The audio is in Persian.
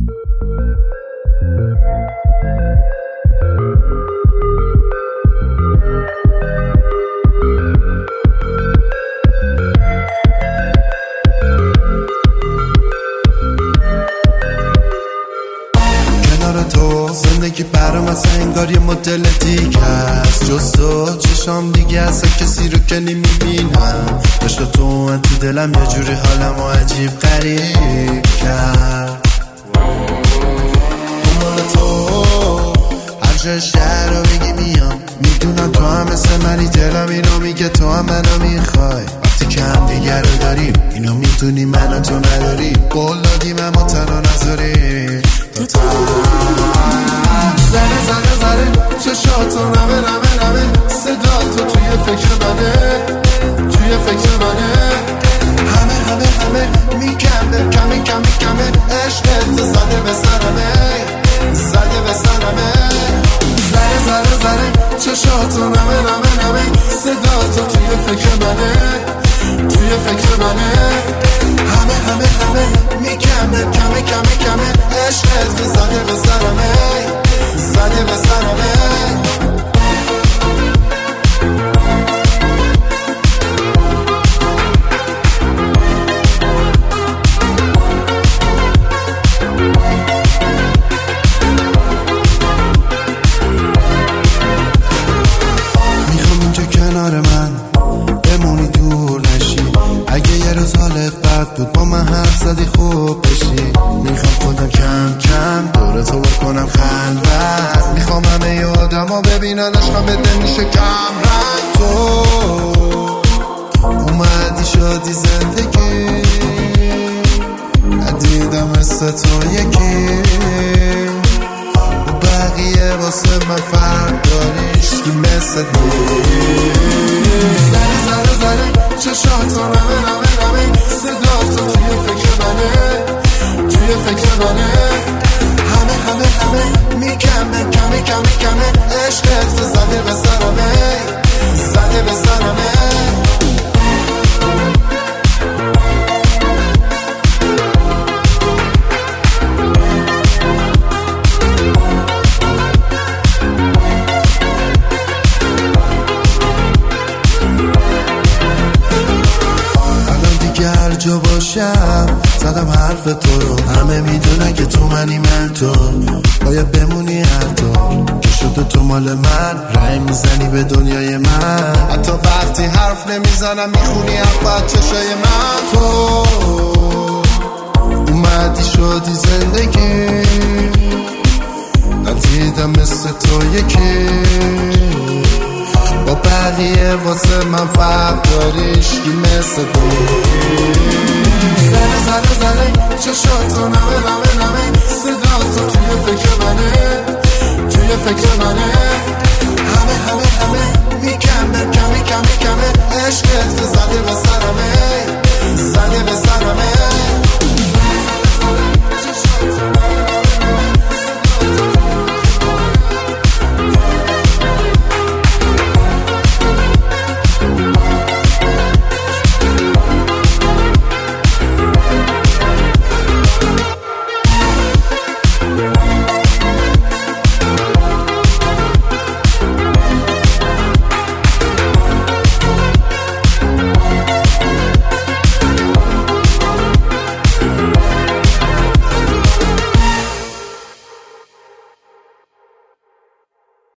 زندگی برام اصلا انگار یه مدل دیگه است، جز تو چشام دیگه اصلا کسی رو که نمیبینم. عشق تو من تو دلم یه جوری حالمو عجیب غریب کرد. دنبال تو هر جای شهر رو بگی میام، میدونم تو هم مثل منی، دلم اینو میگه تو هم منو میخوای. وقتی که هم دیگر رو داریم اینو میدونی منو تو نداری، قول دادیم اما تنها نذاری. زره زره زره چشاتو نمه نمه نمه، صدا تو توی فکر منه، توی فکر منه. همه همه همه میکمه کمی کمی کمه، عشقت زده به سرمه، زده به سرمه. زره زره زره چشاتو نمه نمه نمه، صدا تو توی فکر منه، توی فکر منه. همه همه همه میکمه کمی کمی کمه، عشقت زده به سرمه، زده به سرمه. میخوام اینجا کنار من بمونی، دور نشی. اگه یه روز حالت بد بود با من حرف زدی خوب بشی. میخوام خودم کم کم دور تو بکنم خلوت، میخوام همه ی آدم ببینن عشقم بده میشه کم رنگ. تو اومدی شدی زندگی، ندیدم مثل تو یکی. بقیه واسه من فرق داری، عشقی مثل زره زره زره چشاتو نمه نمه نمه، صدا تو توی فکر منه، توی فکر منه. همه همه همه میکمه کمی کمی کمه، عشقت زده به سرمه، زده به سرمه. هر جا باشم زدم حرف تو رو، همه میدونن که تو منی من تو، باید بمونی هر طور که شده تو مال من. رای میزنی به دنیای من، حتی وقتی حرف نمیزنم میخونی حرف چشای من. تو اومدی شدی زندگی، ندیدم مثل تو یکی. با بقیه واسه من فرق داری، عشقی مثل تو. زره زره زره چشاتو نمه نمه نمه، صدا تو توی فکر منه، توی فکر منه. همه همه همه میکمه کمی کمی کمه، عشقت زده به سرمه، زده به سرمه.